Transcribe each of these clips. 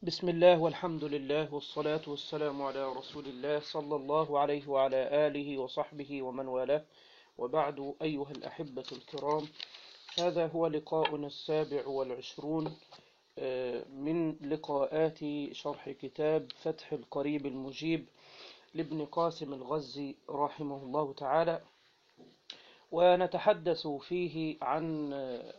بسم الله والحمد لله والصلاة والسلام على رسول الله صلى الله عليه وعلى آله وصحبه ومن والاه، وبعد. أيها الأحبة الكرام، هذا هو لقاؤنا 27 من لقاءات شرح كتاب فتح القريب المجيب لابن قاسم الغزي رحمه الله تعالى، ونتحدث فيه عن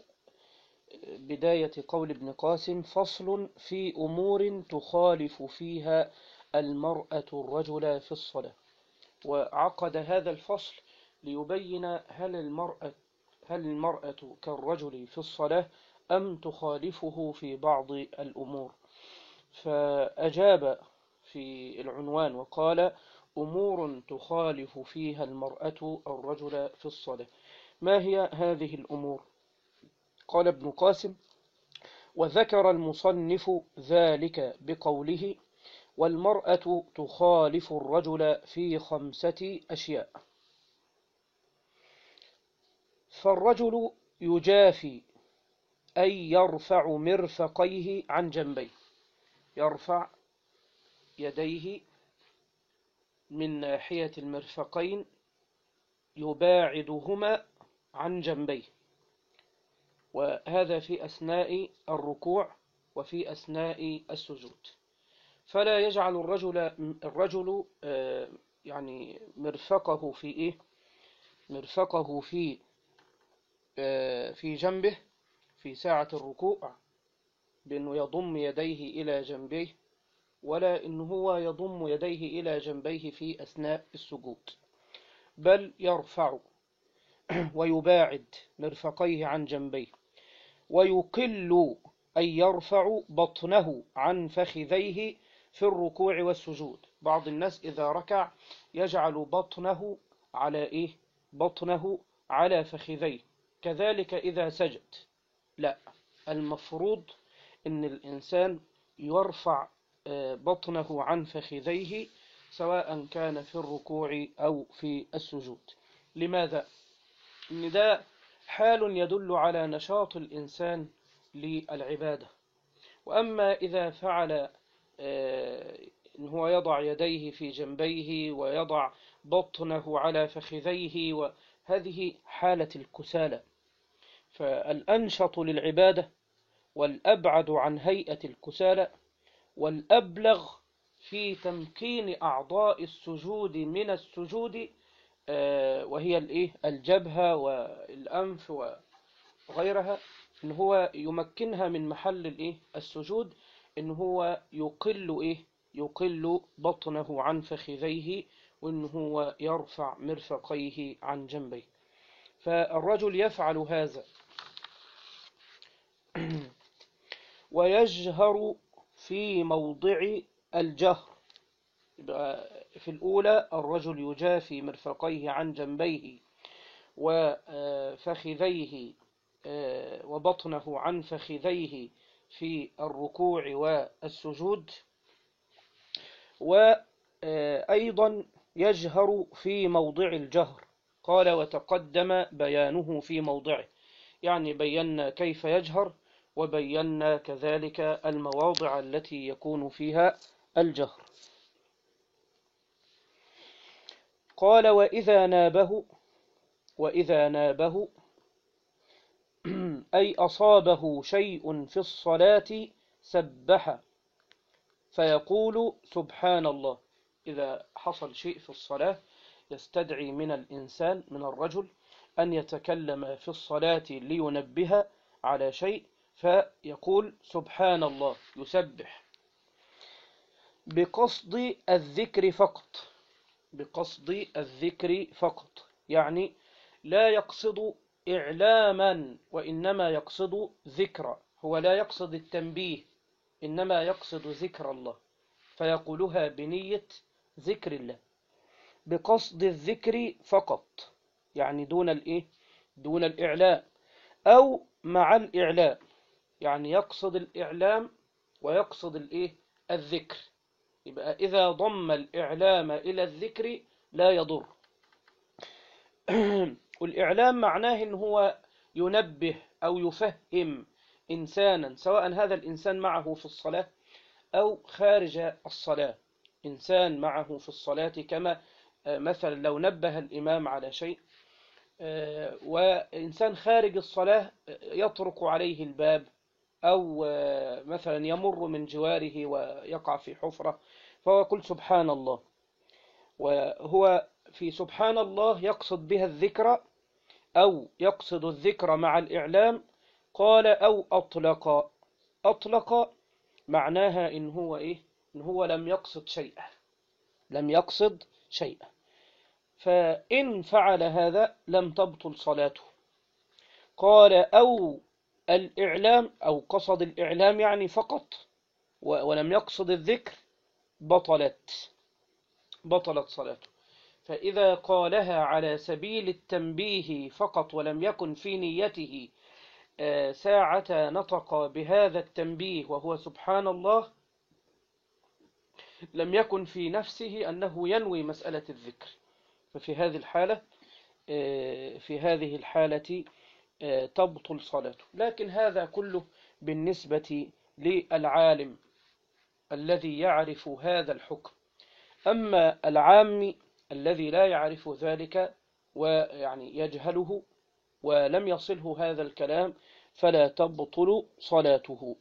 بداية قول ابن قاسم: فصل في أمور تخالف فيها المرأة الرجل في الصلاة. وعقد هذا الفصل ليبين هل المرأة كالرجل في الصلاة أم تخالفه في بعض الأمور. فأجاب في العنوان وقال: أمور تخالف فيها المرأة الرجل في الصلاة. ما هي هذه الأمور؟ قال ابن قاسم: وذكر المصنف ذلك بقوله: والمرأة تخالف الرجل في 5 أشياء. فالرجل يجافي، أي يرفع مرفقيه عن جنبيه، يرفع يديه من ناحية المرفقين، يباعدهما عن جنبيه، وهذا في أثناء الركوع وفي أثناء السجود. فلا يجعل الرجل يعني مرفقه في إيه؟ مرفقه في جنبه في ساعة الركوع بأنه يضم يديه إلى جنبيه، ولا إنه هو يضم يديه إلى جنبيه في أثناء السجود، بل يرفع ويباعد مرفقيه عن جنبيه، ويقل أي يرفع بطنه عن فخذيه في الركوع والسجود. بعض الناس إذا ركع يجعل بطنه على إيه؟ بطنه على فخذيه. كذلك إذا سجد، لا، المفروض إن الإنسان يرفع بطنه عن فخذيه سواء كان في الركوع أو في السجود. لماذا؟ إن ده حال يدل على نشاط الإنسان للعبادة. وأما إذا فعل إن هو يضع يديه في جنبيه ويضع بطنه على فخذيه، وهذه حالة الكسالى. فالأنشط للعبادة والأبعد عن هيئة الكسالى والأبلغ في تمكين أعضاء السجود من السجود، وهي الجبهة والأنف وغيرها، إن هو يمكنها من محل السجود، إن هو يقل بطنه عن فخذيه، وإن هو يرفع مرفقيه عن جنبيه. فالرجل يفعل هذا. ويجهر في موضع الجهر. في الأولى الرجل يجافي مرفقيه عن جنبيه وفخذيه وبطنه عن فخذيه في الركوع والسجود، وأيضا يجهر في موضع الجهر. قال: وتقدم بيانه في موضعه، يعني بينا كيف يجهر، وبينا كذلك المواضع التي يكون فيها الجهر. قال: وإذا نابه أي أصابه شيء في الصلاة سبح فيقول سبحان الله. إذا حصل شيء في الصلاة يستدعي من الإنسان، من الرجل، أن يتكلم في الصلاة لينبه على شيء، فيقول سبحان الله، يسبح بقصد الذكر فقط. بقصد الذكر فقط، يعني لا يقصد إعلاما، وإنما يقصد ذكرا. هو لا يقصد التنبيه، إنما يقصد ذكر الله، فيقولها بنية ذكر الله. بقصد الذكر فقط، يعني دون الإعلام، أو مع الإعلام، يعني يقصد الإعلام ويقصد الذكر. يبقى إذا ضم الإعلام إلى الذكر لا يضر. والإعلام معناه إن هو ينبه أو يفهم إنسانا، سواء هذا الإنسان معه في الصلاة أو خارج الصلاة. إنسان معه في الصلاة، كما مثلا لو نبه الإمام على شيء وإنسان خارج الصلاة يطرق عليه الباب، أو مثلا يمر من جواره ويقع في حفرة، فهو يقول سبحان الله، وهو في سبحان الله يقصد بها الذكر، أو يقصد الذكر مع الإعلام. قال أو أطلق معناها إن هو إيه؟ إن هو لم يقصد شيئا، لم يقصد شيئا. فإن فعل هذا لم تبطل صلاته. قال أو الإعلام، أو قصد الإعلام يعني فقط ولم يقصد الذكر، بطلت صلاته. فإذا قالها على سبيل التنبيه فقط ولم يكن في نيته ساعة نطق بهذا التنبيه وهو سبحان الله، لم يكن في نفسه أنه ينوي مسألة الذكر، ففي هذه الحالة تبطل صلاته. لكن هذا كله بالنسبة للعالم الذي يعرف هذا الحكم. أما العام الذي لا يعرف ذلك ويعني يجهله ولم يصله هذا الكلام فلا تبطل صلاته.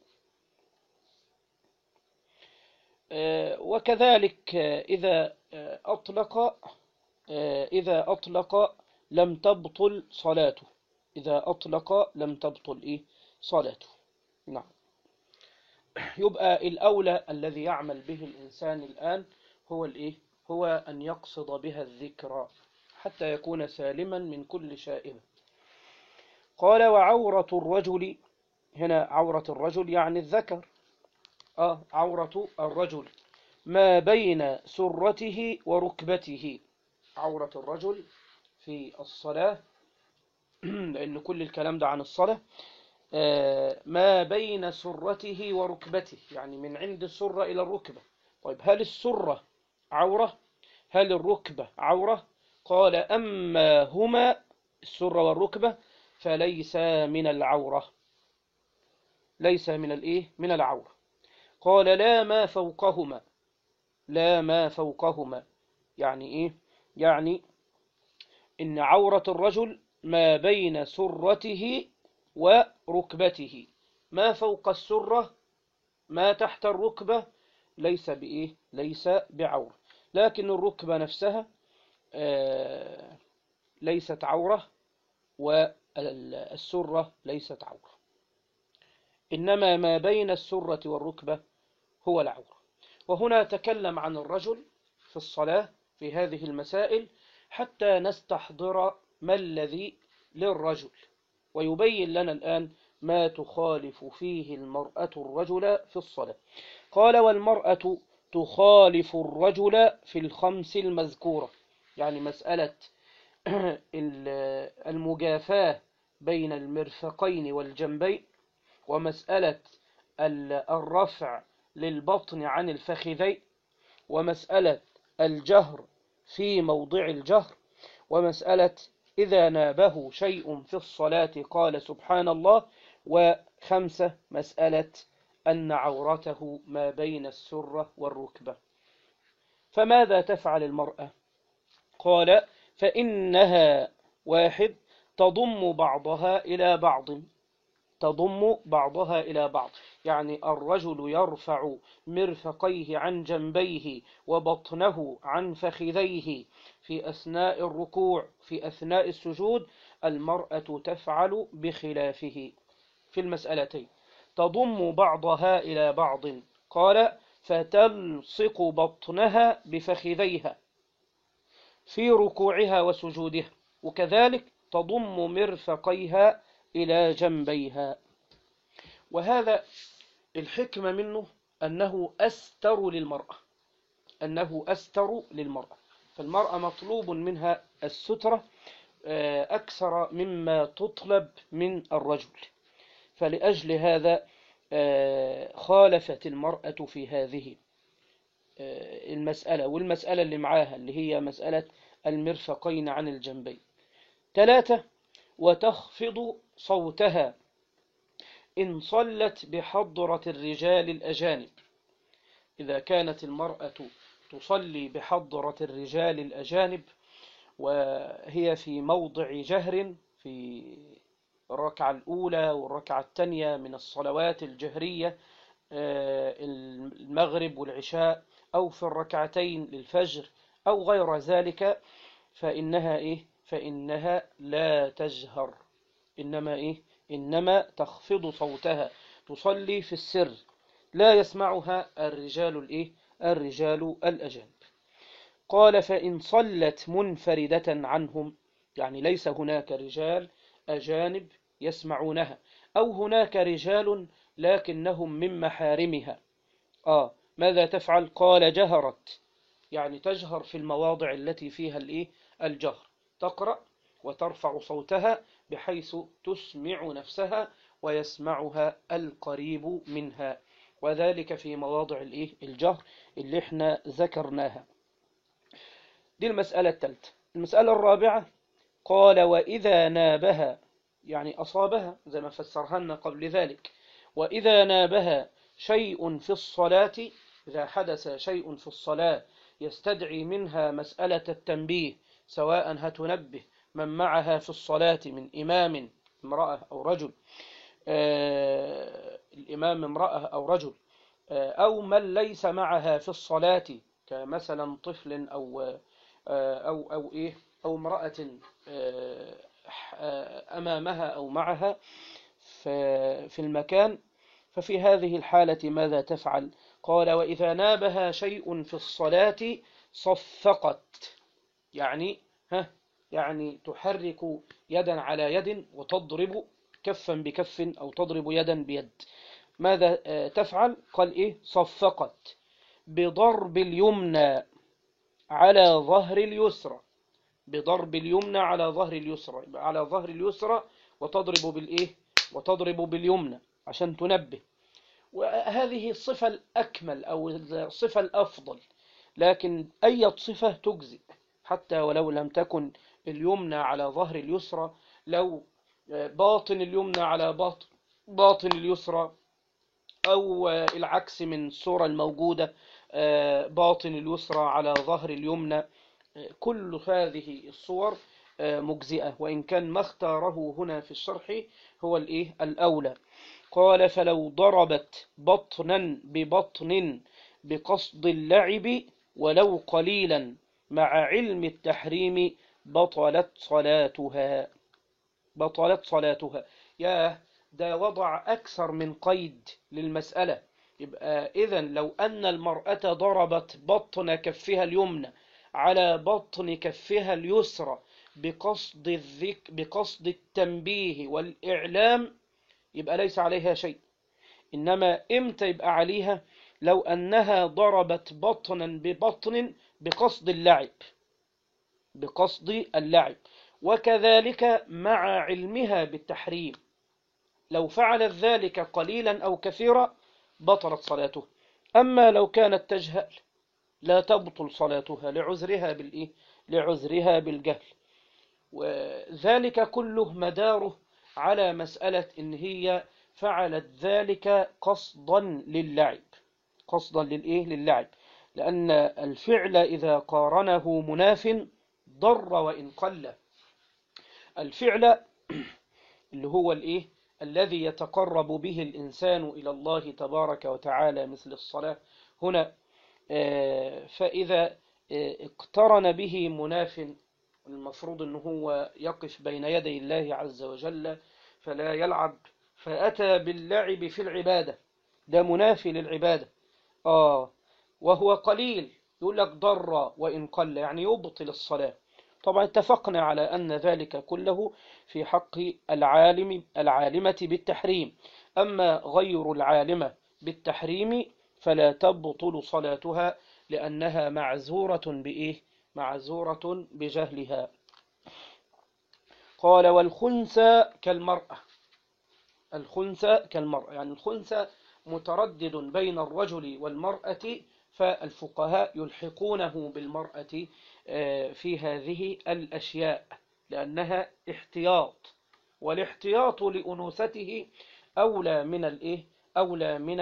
وكذلك إذا أطلق لم تبطل صلاته. إذا أطلق لم تبطل صلاته. نعم. يبقى الأولى الذي يعمل به الإنسان الآن هو أن يقصد بها الذكر حتى يكون سالما من كل شائبة. قال وعورة الرجل، هنا عورة الرجل يعني الذكر. عورة الرجل ما بين سرته وركبته. عورة الرجل في الصلاة لأن كل الكلام ده عن الصلاة. ما بين سرته وركبته، يعني من عند السرة إلى الركبة. طيب هل السرة عورة؟ هل الركبة عورة؟ قال أما هما، السرة والركبة، فليس من العورة. ليس من العورة. قال لا ما فوقهما. لا ما فوقهما يعني إيه؟ يعني إن عورة الرجل ما بين سرته وركبته. ما فوق السرة، ما تحت الركبة، ليس بعورة. لكن الركبة نفسها ليست عورة، والسرة ليست عورة. إنما ما بين السرة والركبة هو العورة. وهنا تكلم عن الرجل في الصلاة في هذه المسائل حتى نستحضر ما الذي للرجل، ويبين لنا الآن ما تخالف فيه المرأة الرجل في الصلاة. قال والمرأة تخالف الرجل في الخمس المذكورة، يعني مسألة المجافاة بين المرفقين والجنبين، ومسألة الرفع للبطن عن الفخذين، ومسألة الجهر في موضع الجهر، ومسألة إذا نابه شيء في الصلاة قال سبحان الله، وخمسة مسألة أن عورته ما بين السرة والركبة. فماذا تفعل المرأة؟ قال فإنها واحد تضم بعضها إلى بعض. تضم بعضها إلى بعض، يعني الرجل يرفع مرفقيه عن جنبيه وبطنه عن فخذيه في أثناء الركوع في أثناء السجود. المرأة تفعل بخلافه في المسألتين. تضم بعضها إلى بعض، قال فتلصق بطنها بفخذيها في ركوعها وسجودها، وكذلك تضم مرفقيها إلى جنبيها. وهذا الحكمة منه أنه أستر للمرأة، أنه أستر للمرأة. فالمرأة مطلوب منها السترة أكثر مما تطلب من الرجل، فلأجل هذا خالفت المرأة في هذه المسألة. والمسألة اللي معاها اللي هي مسألة المرفقين عن الجنبين. 3 وتخفض صوتها إن صلت بحضرة الرجال الأجانب. إذا كانت المرأة تصلي بحضرة الرجال الأجانب وهي في موضع جهر في الركعة الأولى والركعة الثانية من الصلوات الجهرية، المغرب والعشاء، أو في الركعتين للفجر أو غير ذلك، فإنها لا تجهر، إنما تخفض صوتها، تصلي في السر، لا يسمعها الرجال الأجانب. قال: فإن صلت منفردة عنهم، يعني ليس هناك رجال أجانب يسمعونها، أو هناك رجال لكنهم من محارمها، ماذا تفعل؟ قال: جهرت، يعني تجهر في المواضع التي فيها الجهر، تقرأ وترفع صوتها بحيث تسمع نفسها ويسمعها القريب منها، وذلك في مواضع الجهر اللي احنا ذكرناها. دي المسألة الثالثة. المسألة الرابعة: قال: وإذا نابها، يعني أصابها زي ما فسرها لنا قبل ذلك، وإذا نابها شيء في الصلاة، إذا حدث شيء في الصلاة يستدعي منها مسألة التنبيه، سواء هتنبه من معها في الصلاة من إمام امرأة أو رجل، الإمام امرأة أو رجل، أو من ليس معها في الصلاة كمثلا طفل أو امرأة أمامها أو معها في المكان، ففي هذه الحالة ماذا تفعل؟ قال: وإذا نابها شيء في الصلاة صفقت، يعني تحرك يدا على يد وتضرب كفا بكف أو تضرب يدا بيد. ماذا تفعل؟ قال: صفقت بضرب اليمنى على ظهر اليسرى، بضرب اليمنى على ظهر اليسرى، على ظهر اليسرى وتضرب باليمنى عشان تنبه. وهذه الصفة الأكمل أو الصفة الأفضل، لكن أي صفة تجزئ، حتى ولو لم تكن اليمنى على ظهر اليسرى، لو باطن اليمنى على باطن اليسرى، أو العكس من الصورة الموجودة، باطن اليسرى على ظهر اليمنى، كل هذه الصور مجزئة، وإن كان ما اختاره هنا في الشرح هو الأولى. قال: فلو ضربت بطنا ببطن بقصد اللعب ولو قليلا مع علم التحريم بطلت صلاتها. ده وضع أكثر من قيد للمسألة. يبقى إذن لو أن المرأة ضربت بطن كفها اليمنى على بطن كفها اليسرى بقصد التنبيه والإعلام، يبقى ليس عليها شيء. إنما إمتى يبقى عليها؟ لو أنها ضربت بطنا ببطن بقصد اللعب، وكذلك مع علمها بالتحريم. لو فعلت ذلك قليلا أو كثيرا بطلت صلاته. أما لو كانت تجهل لا تبطل صلاتها لعذرها بالجهل. وذلك كله مداره على مسألة إن هي فعلت ذلك قصدا للعب، لأن الفعل إذا قارنه مناف ضر وإن قل. الفعل اللي هو الذي يتقرب به الإنسان إلى الله تبارك وتعالى مثل الصلاة هنا، فإذا اقترن به مناف، المفروض أنه هو يقف بين يدي الله عز وجل فلا يلعب، فأتى باللعب في العبادة، ده منافي للعبادة، وهو قليل، يقول لك ضر وإن قل، يعني يبطل الصلاة. طبعا اتفقنا على أن ذلك كله في حق العالمة بالتحريم. أما غير العالمة بالتحريم فلا تبطل صلاتها، لأنها معذورة بجهلها. قال: والخنثى كالمرأة. يعني الخنثى متردد بين الرجل والمرأة، فالفقهاء يلحقونه بالمرأة في هذه الأشياء لأنها احتياط، والاحتياط لأنوثته أولى من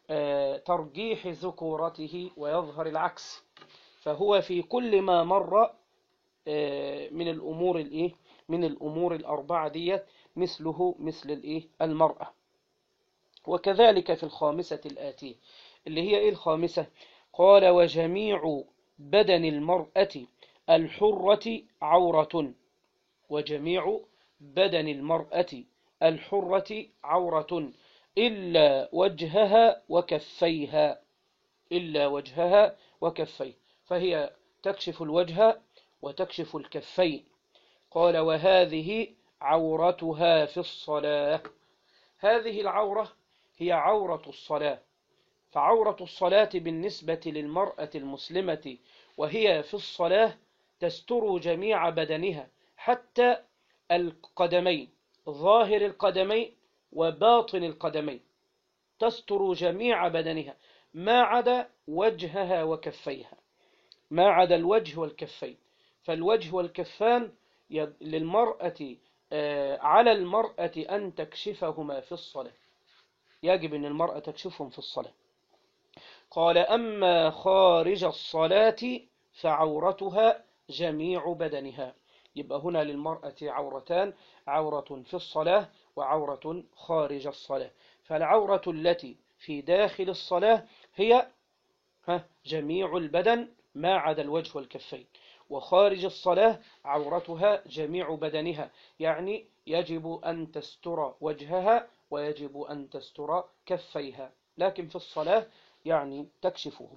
ترجيح ذكورته ويظهر العكس. فهو في كل ما مر من الأمور الإيه من الأمور الأربعة ديت مثله مثل الإيه المرأة. وكذلك في الخامسة الآتية اللي هي إيه الخامسة؟ قال وجميع بدن المرأة الحرة عورة. وجميع بدن المرأة الحرة عورة إلا وجهها وكفيها. إلا وجهها وكفيه، فهي تكشف الوجه وتكشف الكفين. قال وهذه عورتها في الصلاة. هذه العورة هي عورة الصلاة. فعورة الصلاة بالنسبة للمرأة المسلمة وهي في الصلاة تستر جميع بدنها حتى القدمين، ظاهر القدمين وباطن القدمين، تستر جميع بدنها ما عدا وجهها وكفيها، ما عدا الوجه والكفين. فالوجه والكفان للمرأة، على المرأة أن تكشفهما في الصلاة، يجب أن المرأة تكشفهم في الصلاة. قال أما خارج الصلاة فعورتها جميع بدنها. يبقى هنا للمرأة عورتان: عورة في الصلاة وعورة خارج الصلاة. فالعورة التي في داخل الصلاة هي جميع البدن ما عدا الوجه والكفين، وخارج الصلاة عورتها جميع بدنها، يعني يجب أن تستر وجهها ويجب أن تستر كفيها، لكن في الصلاة يعني تكشفهم.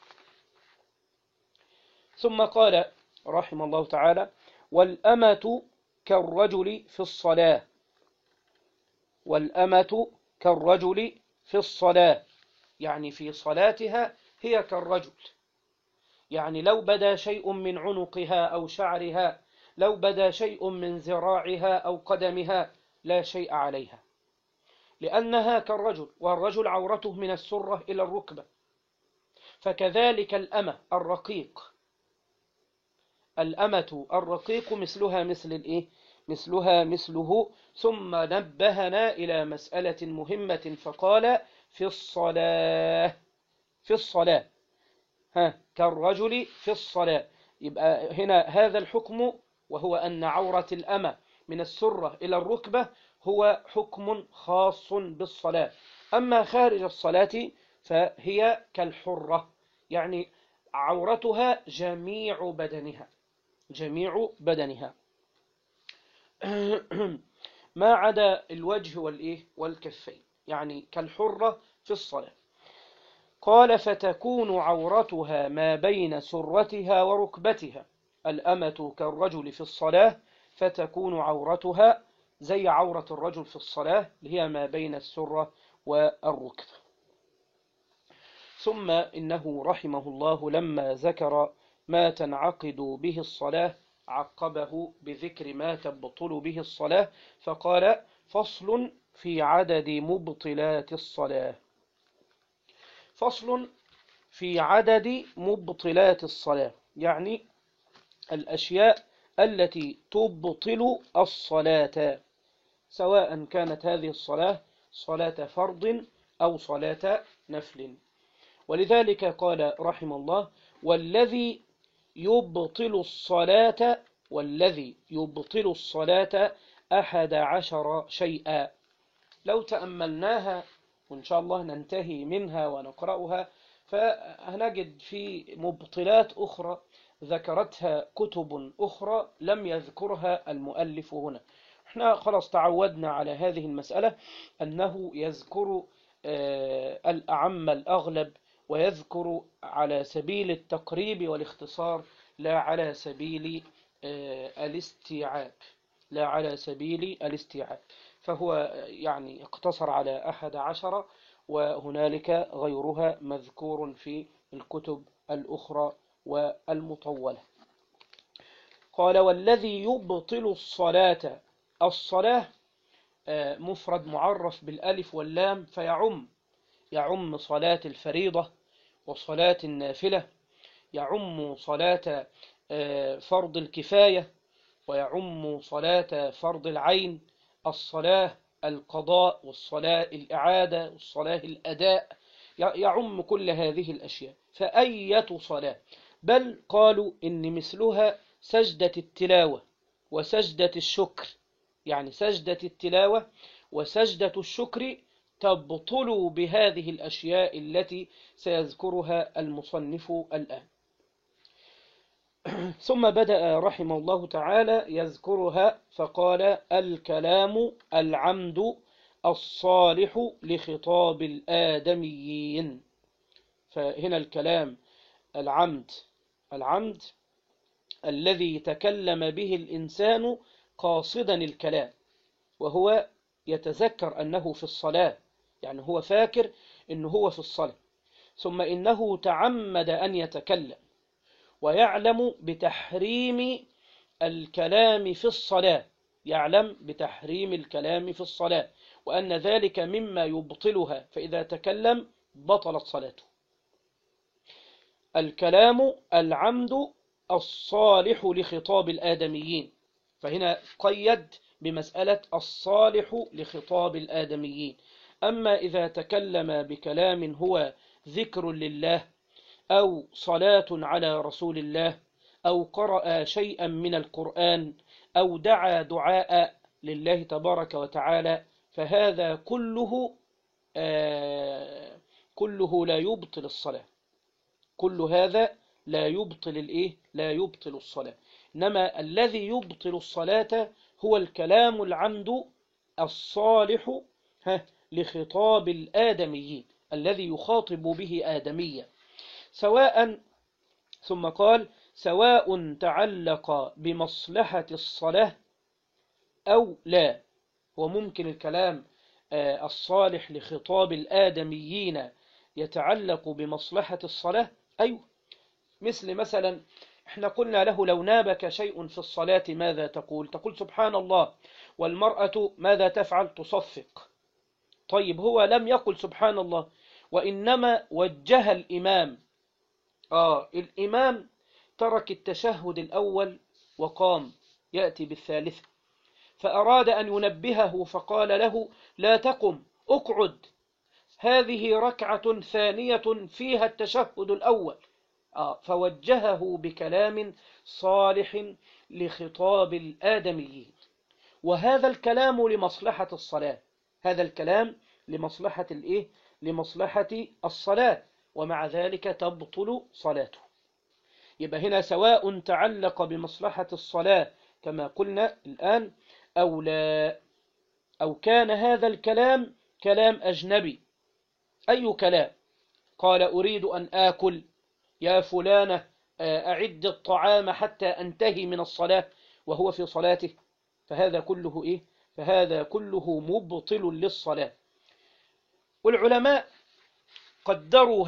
ثم قال رحمه الله تعالى والأمة كالرجل في الصلاة. والأمة كالرجل في الصلاة، يعني في صلاتها هي كالرجل. يعني لو بدا شيء من عنقها أو شعرها، لو بدا شيء من ذراعها أو قدمها، لا شيء عليها، لأنها كالرجل، والرجل عورته من السرة إلى الركبة. فكذلك الأمة الرقيق، الأمة الرقيق مثلها مثل الإيه؟ مثلها مثله. ثم نبهنا إلى مسألة مهمة فقال في الصلاة. في الصلاة كالرجل في الصلاة. يبقى هنا هذا الحكم، وهو أن عورة الأمة من السرة إلى الركبة هو حكم خاص بالصلاة. أما خارج الصلاة فهي كالحرة، يعني عورتها جميع بدنها، جميع بدنها ما عدا الوجه والإيه والكفين، يعني كالحرة في الصلاة. قال فتكون عورتها ما بين سرتها وركبتها. الأمة كالرجل في الصلاة، فتكون عورتها زي عورة الرجل في الصلاة اللي هي ما بين السرة والركبة. ثم إنه رحمه الله لما ذكر ما تنعقد به الصلاة عقبه بذكر ما تبطل به الصلاة، فقال فصل في عدد مبطلات الصلاة. فصل في عدد مبطلات الصلاة، يعني الأشياء التي تبطل الصلاة، سواء كانت هذه الصلاة صلاة فرض أو صلاة نفل. ولذلك قال رحمه الله والذي يبطل الصلاة، والذي يبطل الصلاة 11 شيئا. لو تأملناها وإن شاء الله ننتهي منها ونقرأها، فهنجد في مبطلات أخرى ذكرتها كتب أخرى لم يذكرها المؤلف هنا. احنا خلاص تعودنا على هذه المسألة، أنه يذكر الأعم الأغلب، ويذكر على سبيل التقريب والاختصار، لا على سبيل الاستيعاب، لا على سبيل الاستيعاب. فهو يعني اقتصر على 11، وهنالك غيرها مذكور في الكتب الأخرى والمطولة. قال والذي يبطل الصلاة. الصلاة مفرد معرف بالألف واللام، يعم صلاة الفريضة وصلاة النافلة، يعم صلاة فرض الكفاية، ويعم صلاة فرض العين، الصلاة القضاء والصلاة الإعادة والصلاة الأداء، يعم كل هذه الأشياء. فأية صلاة، بل قالوا إن مثلها سجدة التلاوة وسجدة الشكر، يعني سجدة التلاوة وسجدة الشكر تبطل بهذه الأشياء التي سيذكرها المصنف الآن. ثم بدأ رحمه الله تعالى يذكرها فقال: الكلام العمد الصالح لخطاب الآدميين. فهنا الكلام العمد الذي تكلم به الإنسان قاصدا الكلام، وهو يتذكر أنه في الصلاة، يعني هو فاكر أنه هو في الصلاة، ثم إنه تعمد أن يتكلم ويعلم بتحريم الكلام في الصلاة، يعلم بتحريم الكلام في الصلاة، وأن ذلك مما يبطلها، فإذا تكلم بطلت صلاته. الكلام العمد الصالح لخطاب الآدميين، فهنا قيد بمسألة الصالح لخطاب الآدميين. أما إذا تكلم بكلام هو ذكر لله، أو صلاة على رسول الله، أو قرأ شيئا من القرآن، أو دعا دعاء لله تبارك وتعالى، فهذا كله لا يبطل الصلاة. كل هذا لا يبطل لا يبطل الصلاة. إنما الذي يبطل الصلاة هو الكلام العمد الصالح لخطاب الآدميين، الذي يخاطب به آدميا، ثم قال: سواء تعلق بمصلحة الصلاة أو لا. وممكن الكلام الصالح لخطاب الآدميين يتعلق بمصلحة الصلاة، أيوه. مثلا احنا قلنا له: لو نابك شيء في الصلاة ماذا تقول؟ تقول سبحان الله. والمرأة ماذا تفعل؟ تصفق. طيب، هو لم يقل سبحان الله، وإنما وجه الإمام. الإمام ترك التشهد الأول وقام يأتي بالثالثة، فأراد أن ينبهه فقال له: لا تقم، اقعد، هذه ركعة ثانية فيها التشهد الأول. فوجهه بكلام صالح لخطاب الآدميين. وهذا الكلام لمصلحة الصلاة، هذا الكلام لمصلحة لمصلحة الصلاة، ومع ذلك تبطل صلاته. يبقى هنا سواء تعلق بمصلحة الصلاة كما قلنا الآن أو لا، أو كان هذا الكلام كلام أجنبي. أي كلام؟ قال: أريد أن آكل، يا فلانة أعد الطعام حتى أنتهي من الصلاة، وهو في صلاته، فهذا كله فهذا كله مبطل للصلاة. والعلماء قدروا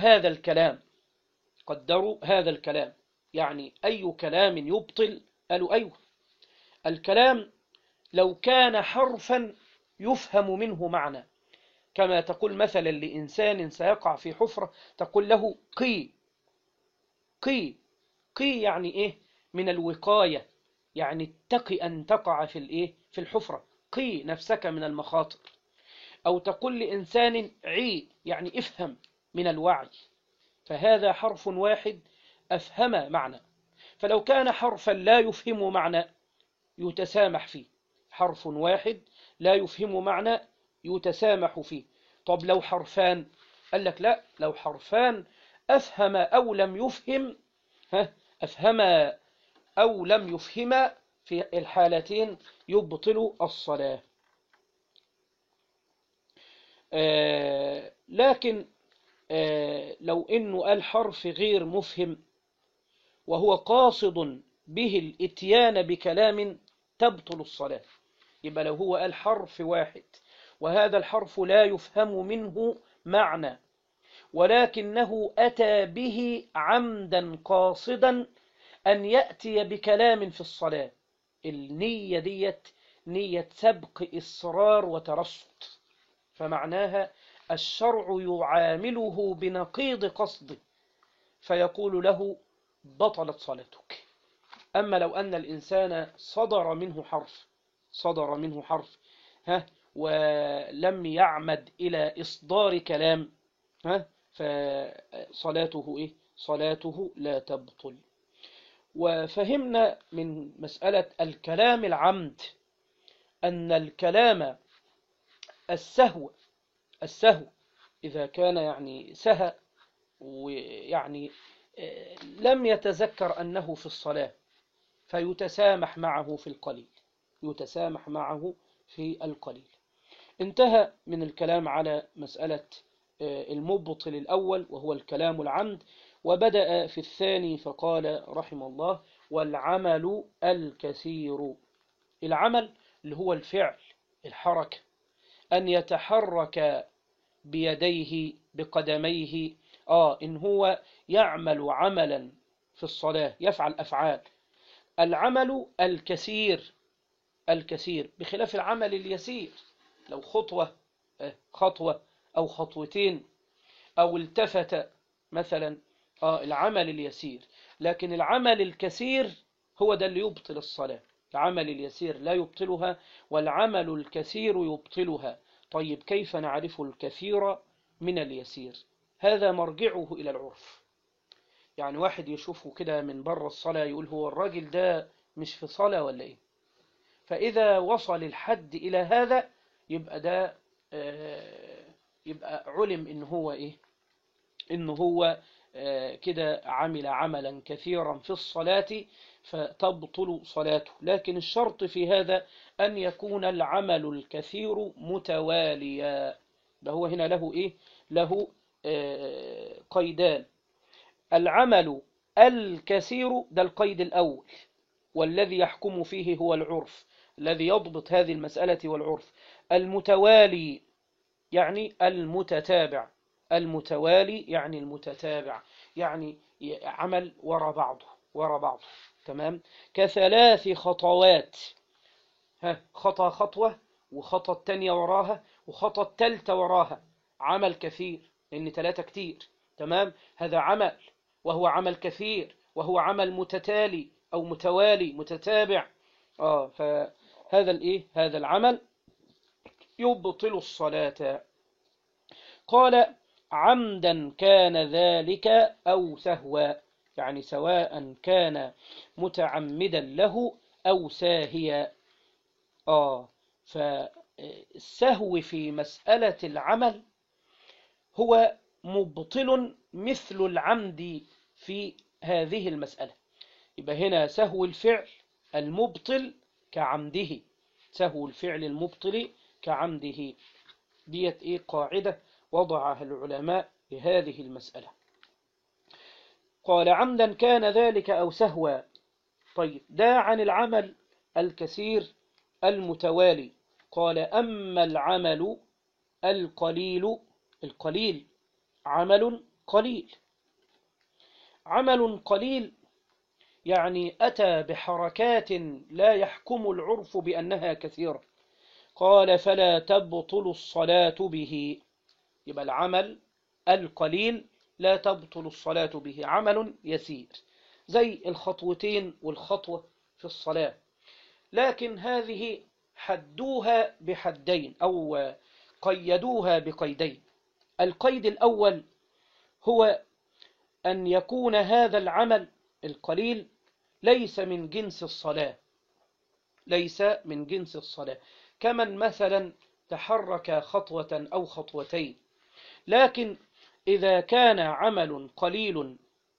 هذا الكلام، يعني أي كلام يبطل؟ قالوا: أيوه، الكلام لو كان حرفا يفهم منه معنى، كما تقول مثلا لإنسان سيقع في حفرة تقول له: قي قي قي، يعني من الوقاية، يعني اتقي أن تقع في الحفرة، قي نفسك من المخاطر. أو تقول لإنسان عي، يعني افهم، من الوعي. فهذا حرف واحد أفهم معنى. فلو كان حرفا لا يفهم معنى يتسامح فيه، حرف واحد لا يفهم معنى يتسامح فيه. طب لو حرفان؟ قال لك لا، لو حرفان أفهم أو لم يفهم، أفهم أو لم يفهم، في الحالتين يبطل الصلاة. لكن لو إنه الحرف غير مفهم وهو قاصد به الاتيان بكلام تبطل الصلاة. يبقى لو هو الحرف واحد وهذا الحرف لا يفهم منه معنى، ولكنه أتى به عمدا قاصدا أن يأتي بكلام في الصلاة، النية ديت نية سبق إصرار وترصد، فمعناها الشرع يعامله بنقيض قصده، فيقول له: بطلت صلاتك. أما لو أن الإنسان صدر منه حرف ولم يعمد إلى إصدار كلام، فصلاته إيه؟ صلاته لا تبطل. وفهمنا من مسألة الكلام العمد أن الكلام السهو إذا كان يعني سهى ويعني لم يتذكر أنه في الصلاة فيتسامح معه في القليل، يتسامح معه في القليل. انتهى من الكلام على مسألة المبطل الأول وهو الكلام العمد، وبدأ في الثاني فقال رحمه الله: والعمل الكثير. العمل اللي هو الفعل، الحركة، أن يتحرك بيديه بقدميه، إن هو يعمل عملا في الصلاة، يفعل أفعال. العمل الكثير بخلاف العمل اليسير، لو خطوة أو خطوتين أو التفت مثلا، العمل اليسير. لكن العمل الكثير هو ده اللي يبطل الصلاة. العمل اليسير لا يبطلها، والعمل الكثير يبطلها. طيب كيف نعرف الكثير من اليسير؟ هذا مرجعه إلى العرف. يعني واحد يشوفه كده من بره الصلاة يقول هو الراجل ده مش في صلاة ولا إيه؟ فإذا وصل الحد إلى هذا يبقى ده يبقى علم إن هو إيه؟ إن هو كده عمل عملا كثيرا في الصلاة فتبطل صلاته. لكن الشرط في هذا أن يكون العمل الكثير متواليا. ده هو هنا له إيه؟ له قيدان. العمل الكثير ده القيد الأول، والذي يحكم فيه هو العرف الذي يضبط هذه المسألة والعرف. المتوالي يعني المتتابع، المتوالي يعني المتتابع، يعني عمل وراء بعضه تمام. كثلاث خطوات، خطوة وخطوة التانية وراها وخطوة التالتة وراها، عمل كثير لأن ثلاثة كتير تمام. هذا عمل وهو عمل كثير وهو عمل متتالي أو متوالي متتابع. فهذا الإيه؟ هذا العمل يبطل الصلاة. قال: عمدا كان ذلك أو سهوا، يعني سواء كان متعمدا له أو ساهيا. فالسهو في مسألة العمل هو مبطل مثل العمد في هذه المسألة. يبقى هنا سهو الفعل المبطل كعمده، سهو الفعل المبطل كعمده. ديت إيه؟ قاعدة وضعها العلماء لهذه المسألة. قال: عمدا كان ذلك أو سهوا. طيب ده عن العمل الكثير المتوالي. قال: أما العمل القليل عمل قليل. عمل قليل يعني أتى بحركات لا يحكم العرف بأنها كثيرة. قال: فلا تبطل الصلاة به. يبقى العمل القليل لا تبطل الصلاة به، عمل يسير زي الخطوتين والخطوة في الصلاة. لكن هذه حدوها بحدين أو قيدوها بقيدين. القيد الأول هو أن يكون هذا العمل القليل ليس من جنس الصلاة، ليس من جنس الصلاة، كمن مثلا تحرك خطوة أو خطوتين. لكن إذا كان عمل قليل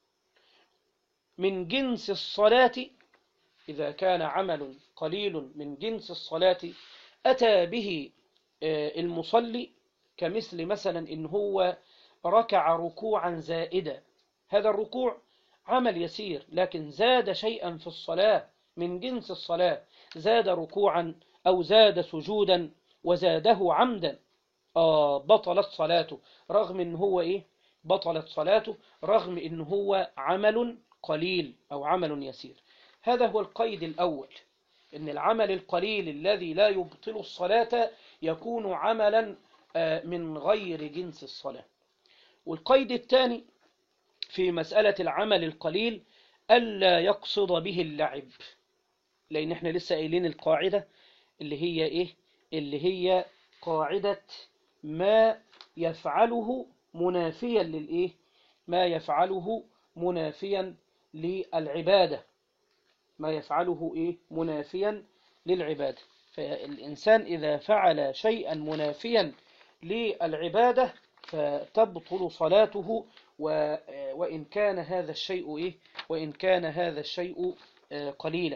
من جنس الصلاة، إذا كان عمل قليل من جنس الصلاة أتى به المصلي، كمثل مثلا إن هو ركع ركوعا زائدا. هذا الركوع عمل يسير لكن زاد شيئا في الصلاة من جنس الصلاة، زاد ركوعا أو زاد سجودا وزاده عمدا، بطلت صلاته. رغم إن هو إيه؟ بطلت صلاته رغم إن هو عمل قليل أو عمل يسير. هذا هو القيد الأول، إن العمل القليل الذي لا يبطل الصلاة يكون عملا من غير جنس الصلاة. والقيد الثاني في مسألة العمل القليل ألا يقصد به اللعب، لأن احنا لسه قايلين القاعدة اللي هي إيه؟ اللي هي قاعدة ما يفعله منافيا للإيه؟ ما يفعله منافيا للعبادة، ما يفعله إيه؟ منافيا للعبادة. فالإنسان إذا فعل شيئا منافيا للعبادة فتبطل صلاته، وإن كان هذا الشيء إيه؟ وإن كان هذا الشيء قليلا.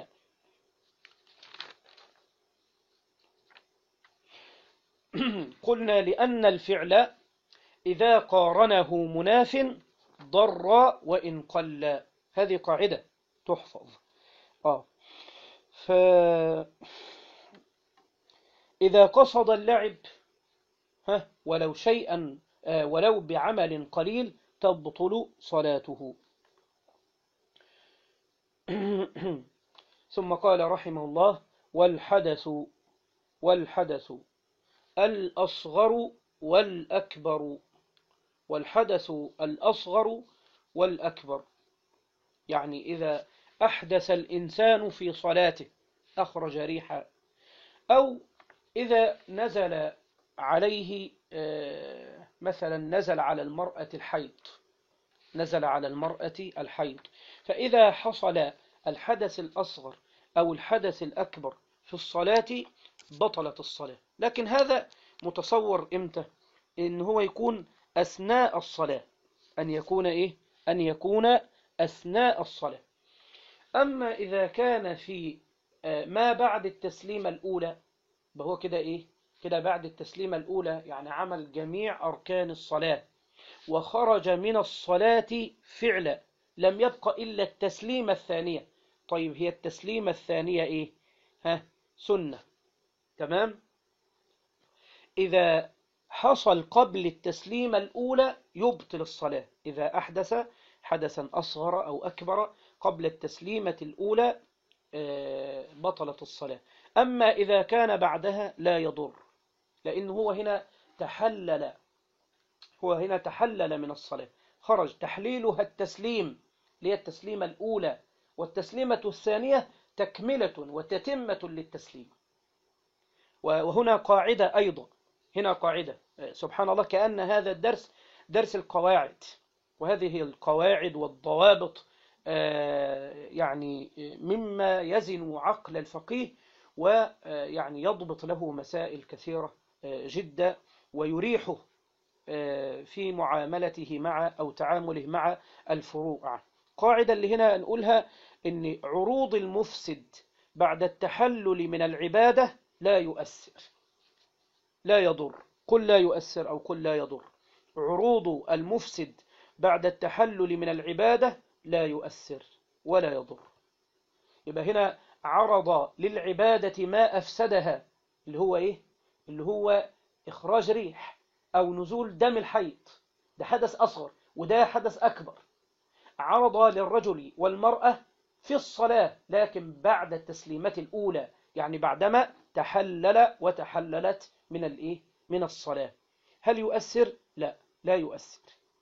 قلنا لأن الفعل إذا قارنه مناف ضر وإن قل. هذه قاعدة تحفظ. فإذا قصد اللعب ولو شيئا ولو بعمل قليل تبطل صلاته. ثم قال رحمه الله: والحدث الأصغر والأكبر. والحدث الأصغر والأكبر يعني إذا أحدث الإنسان في صلاته، أخرج ريحا، أو إذا نزل عليه مثلا نزل على المرأة الحيض، نزل على المرأة الحيض، فإذا حصل الحدث الأصغر أو الحدث الأكبر في الصلاة بطلت الصلاة. لكن هذا متصور إمتى؟ إن هو يكون أثناء الصلاة، أن يكون إيه؟ أن يكون أثناء الصلاة. أما إذا كان في ما بعد التسليمة الأولى، فهو كده إيه؟ كده بعد التسليمة الأولى يعني عمل جميع أركان الصلاة وخرج من الصلاة فعلا، لم يبق إلا التسليمة الثانية. طيب هي التسليمة الثانية إيه؟ سنة، تمام؟ إذا حصل قبل التسليمة الأولى يبطل الصلاة، إذا أحدث حدثا أصغر أو أكبر قبل التسليمة الأولى بطلت الصلاة. أما إذا كان بعدها لا يضر، لأنه هو هنا تحلل من الصلاة، خرج. تحليلها التسليم، اللي هي التسليمة الأولى، والتسليمة الثانية تكملة وتتمة للتسليم. وهنا قاعدة أيضا، هنا قاعدة سبحان الله، كأن هذا الدرس درس القواعد، وهذه هي القواعد والضوابط يعني مما يزن عقل الفقيه، ويعني يضبط له مسائل كثيرة جدا، ويريحه في معاملته مع أو تعامله مع الفروع. قاعدة اللي هنا نقولها إن عروض المفسد بعد التحلل من العبادة لا يؤثر، لا يضر. قل لا يؤثر أو قل لا يضر. عروض المفسد بعد التحلل من العبادة لا يؤثر ولا يضر. يبقى هنا عرض للعبادة ما أفسدها، اللي هو إيه؟ اللي هو إخراج ريح أو نزول دم الحيض، ده حدث أصغر وده حدث أكبر. عرض للرجل والمرأة في الصلاة، لكن بعد التسليمة الأولى، يعني بعدما تحلل وتحللت من الإيه؟ من الصلاة. هل يؤثر؟ لا، لا يؤثر.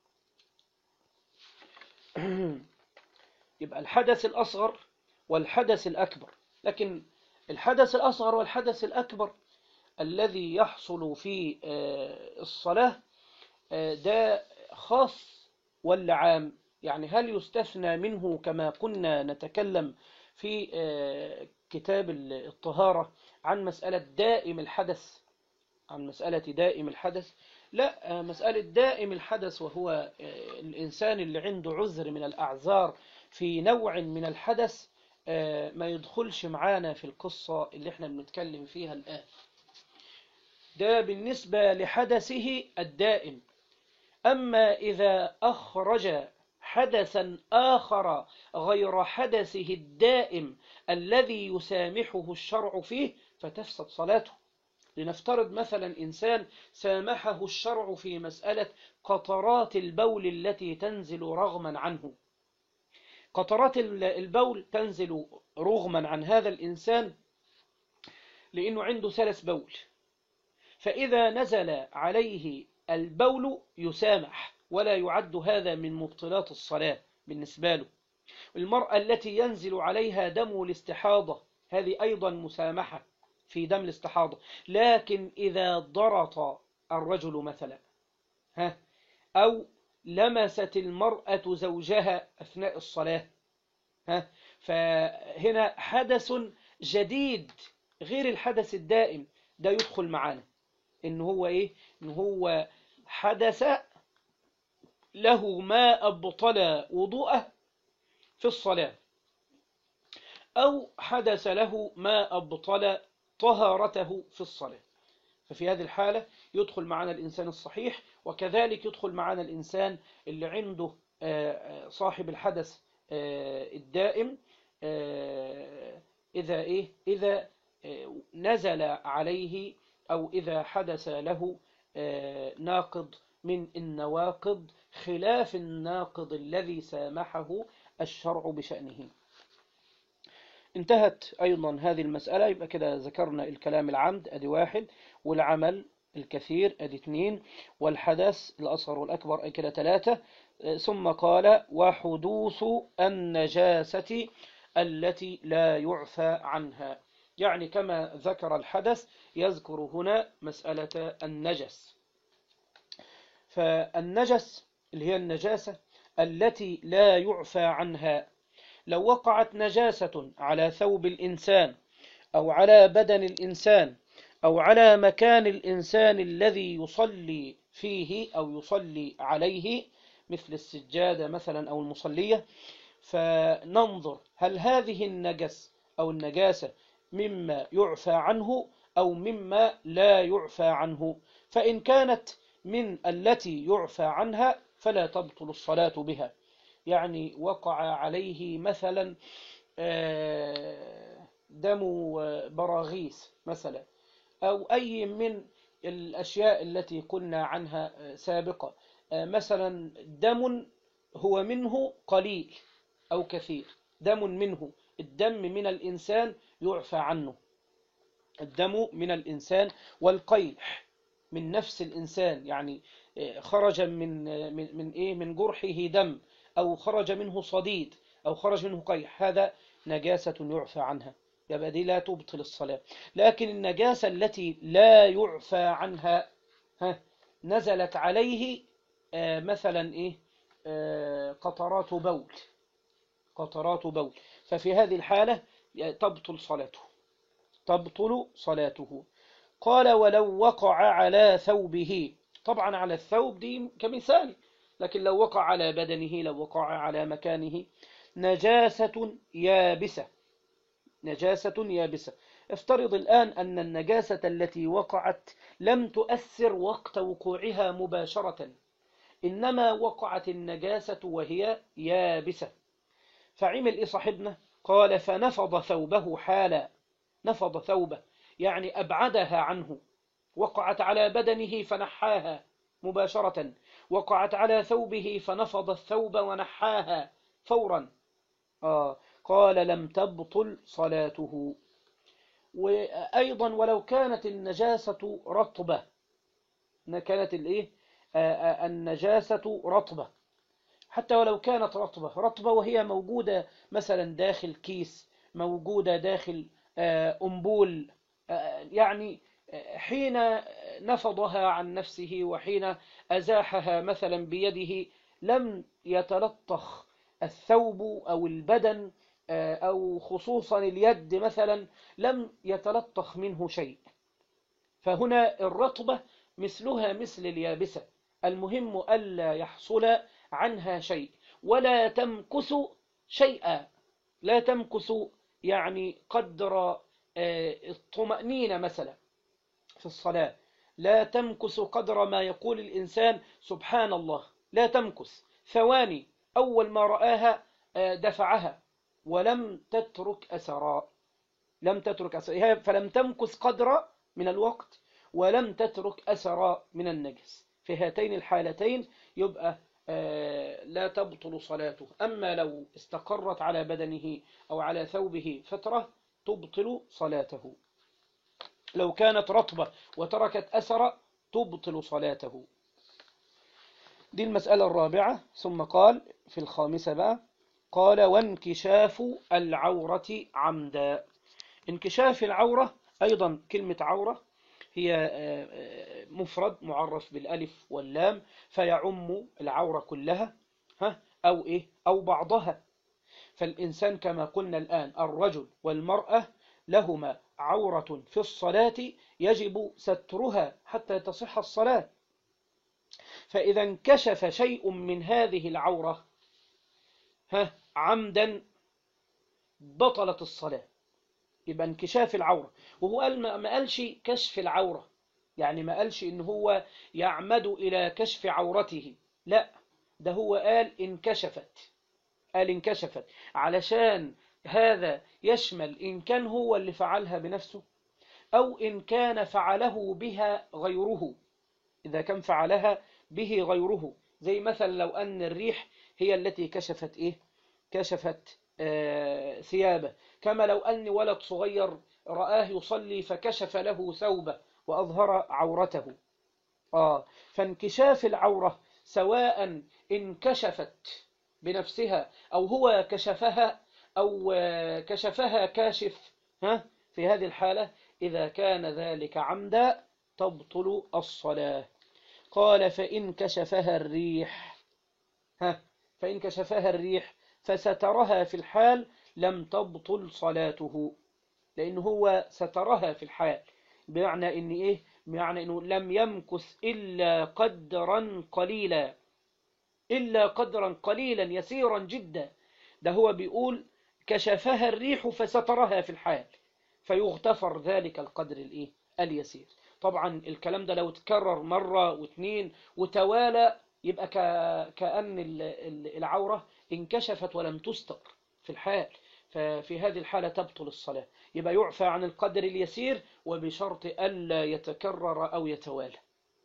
يبقى الحدث الأصغر والحدث الأكبر. لكن الحدث الأصغر والحدث الأكبر الذي يحصل في الصلاة ده خاص ولا عام؟ يعني هل يستثنى منه كما كنا نتكلم في كتاب الطهارة عن مسألة دائم الحدث، عن مسألة دائم الحدث؟ لا، مسألة دائم الحدث وهو الإنسان اللي عنده عذر من الأعذار في نوع من الحدث ما يدخلش معانا في القصة اللي احنا بنتكلم فيها الآن. ده بالنسبة لحدثه الدائم. أما إذا أخرج حدثا آخر غير حدثه الدائم الذي يسامحه الشرع فيه فتفسد صلاته. لنفترض مثلا إنسان سامحه الشرع في مسألة قطرات البول التي تنزل رغما عنه. قطرات البول تنزل رغما عن هذا الإنسان لأنه عنده سلس بول، فإذا نزل عليه البول يسامح ولا يعد هذا من مبطلات الصلاة بالنسبة له. المرأة التي ينزل عليها دم الاستحاضة هذه أيضا مسامحة في دم الاستحاضة. لكن إذا ضرط الرجل مثلا أو لمست المرأة زوجها أثناء الصلاة، فهنا حدث جديد غير الحدث الدائم، ده يدخل معانا إن هو إيه؟ إن هو حدث له ما أبطل وضوءه في الصلاة، أو حدث له ما أبطل طهارته في الصلاة. ففي هذه الحالة يدخل معنا الإنسان الصحيح، وكذلك يدخل معنا الإنسان اللي عنده صاحب الحدث الدائم، إذا نزل عليه أو إذا حدث له ناقض من النواقض خلاف الناقض الذي سامحه الشرع بشأنه. انتهت أيضا هذه المسألة. يبقى كده ذكرنا الكلام العمد أدي 1، والعمل الكثير أدي 2، والحدث الأصغر والأكبر أدي كده 3. ثم قال وحدوث النجاسة التي لا يعفى عنها، يعني كما ذكر الحدث يذكر هنا مسألة النجس. فالنجس اللي هي النجاسة التي لا يعفى عنها، لو وقعت نجاسة على ثوب الإنسان أو على بدن الإنسان أو على مكان الإنسان الذي يصلي فيه أو يصلي عليه مثل السجادة مثلا أو المصلية، فننظر هل هذه النجس أو النجاسة مما يعفى عنه أو مما لا يعفى عنه. فإن كانت من التي يعفى عنها فلا تبطل الصلاة بها، يعني وقع عليه مثلا دم براغيث مثلا، أو أي من الأشياء التي قلنا عنها سابقا، مثلا دم هو منه قليل أو كثير، دم منه، الدم من الإنسان يعفى عنه، الدم من الإنسان، والقيح من نفس الإنسان، يعني خرج من جرحه دم، أو خرج منه صديد، أو خرج منه قيح، هذا نجاسة يعفى عنها، يبقى دي لا تبطل الصلاة. لكن النجاسة التي لا يعفى عنها نزلت عليه مثلا قطرات بول، قطرات بول، ففي هذه الحالة تبطل صلاته، تبطل صلاته. قال ولو وقع على ثوبه، طبعا على الثوب دي كمثال، لكن لو وقع على بدنه، لو وقع على مكانه نجاسة يابسة، نجاسة يابسة. افترض الآن أن النجاسة التي وقعت لم تؤثر وقت وقوعها مباشرة، إنما وقعت النجاسة وهي يابسة، فعمل إيه صاحبنا؟ قال فنفض ثوبه حالا، نفض ثوبه يعني أبعدها عنه، وقعت على بدنه فنحاها مباشرة، وقعت على ثوبه فنفض الثوب ونحاها فورا، قال لم تبطل صلاته. وأيضا ولو كانت النجاسة رطبة، كانت النجاسة رطبة، حتى ولو كانت رطبة وهي موجودة مثلا داخل كيس، موجودة داخل أنبول، يعني حين نفضها عن نفسه وحين أزاحها مثلا بيده لم يتلطخ الثوب أو البدن، أو خصوصا اليد مثلا لم يتلطخ منه شيء، فهنا الرطبة مثلها مثل اليابسة، المهم ألا يحصل عنها شيء، ولا تمكث شيئا، لا تمكث يعني قدر الطمأنينة مثلا في الصلاة، لا تمكث قدر ما يقول الإنسان سبحان الله، لا تمكث ثواني، أول ما رآها دفعها ولم تترك أثرا، لم تترك أثرا، فلم تمكث قدر من الوقت ولم تترك أثرا من النجس، في هاتين الحالتين يبقى لا تبطل صلاته. أما لو استقرت على بدنه أو على ثوبه فترة تبطل صلاته، لو كانت رطبة وتركت أثر تبطل صلاته. دي المسألة الرابعة. ثم قال في الخامسة بقى، قال وانكشاف العورة عمدا. انكشاف العورة، أيضا كلمة عورة هي مفرد معرف بالألف واللام، فيعم العورة كلها، أو إيه أو بعضها. فالإنسان كما قلنا الآن الرجل والمرأة لهما عورة في الصلاة يجب سترها حتى تصح الصلاة. فإذا انكشف شيء من هذه العورة عمدا بطلت الصلاة. يبقى انكشاف العورة، وهو قال ما قالش كشف العورة، يعني ما قالش إن هو يعمد إلى كشف عورته، لا، ده هو قال انكشفت، قال انكشفت، علشان هذا يشمل إن كان هو اللي فعلها بنفسه أو إن كان فعله بها غيره. إذا كان فعلها به غيره، زي مثلا لو أن الريح هي التي كشفت إيه كشفت ثيابه، كما لو أن ولد صغير رآه يصلي فكشف له ثوبه وأظهر عورته. فانكشاف العورة سواء انكشفت بنفسها أو هو كشفها أو كشفها كاشف، في هذه الحالة إذا كان ذلك عمدا تبطل الصلاة. قال فإن كشفها الريح فإن كشفها الريح فسترها في الحال لم تبطل صلاته، لأنه هو سترها في الحال، بمعنى إن إيه؟ بمعنى إنه لم يمكث إلا قدرا قليلا، إلا قدرا قليلا يسيرا جدا. ده هو بيقول كشفها الريح فسترها في الحال، فيغتفر ذلك القدر الإيه؟ اليسير. طبعا الكلام ده لو تكرر مرة واثنين وتوالى يبقى كأن العورة انكشفت ولم تستر في الحال، ففي هذه الحالة تبطل الصلاة. يبقى يعفى عن القدر اليسير وبشرط ألا يتكرر أو يتوالى.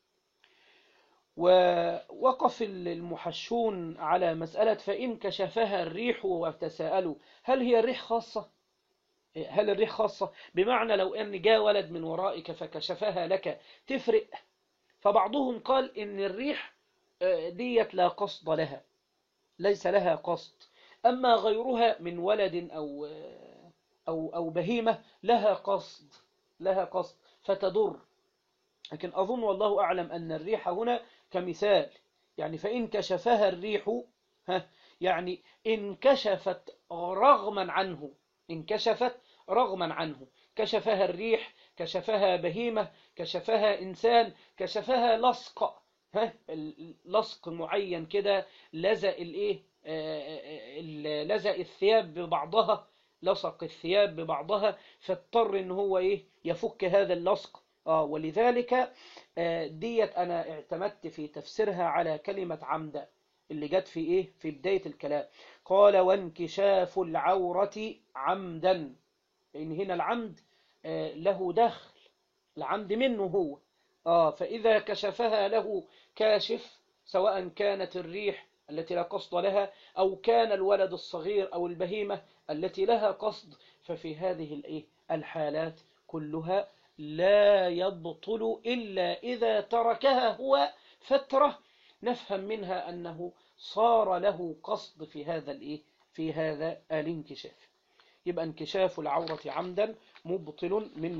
ووقف المحشون على مسألة فإن كشفها الريح، وتساءلوا هل هي الريح خاصة؟ هل الريح خاصة بمعنى لو أن جاء ولد من ورائك فكشفها لك تفرق؟ فبعضهم قال إن الريح ديت لا قصد لها، ليس لها قصد، أما غيرها من ولد أو بهيمة لها قصد، لها قصد فتضر. لكن أظن والله أعلم أن الريح هنا كمثال، يعني فإن كشفها الريح يعني انكشفت رغما عنه، انكشفت رغما عنه، كشفها الريح، كشفها بهيمة، كشفها إنسان، كشفها لصق، لصق معين كده، لزق الإيه لزق الثياب ببعضها، لصق الثياب ببعضها، فاضطر إن هو إيه يفك هذا اللصق. ولذلك ديت أنا اعتمدت في تفسيرها على كلمة عمدا اللي جت في إيه في بداية الكلام. قال وانكشاف العورة عمدا، لأن هنا العمد له دخل، العمد منه هو. فإذا كشفها له كاشف، سواء كانت الريح التي لا قصد لها أو كان الولد الصغير أو البهيمة التي لها قصد، ففي هذه الحالات كلها لا يبطل إلا إذا تركها هو فترة نفهم منها أنه صار له قصد في هذا الانكشاف. يبقى انكشاف العورة عمدا مبطل من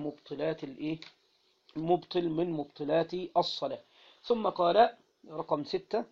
مبطلات الصلاة. ثم قال رقم 6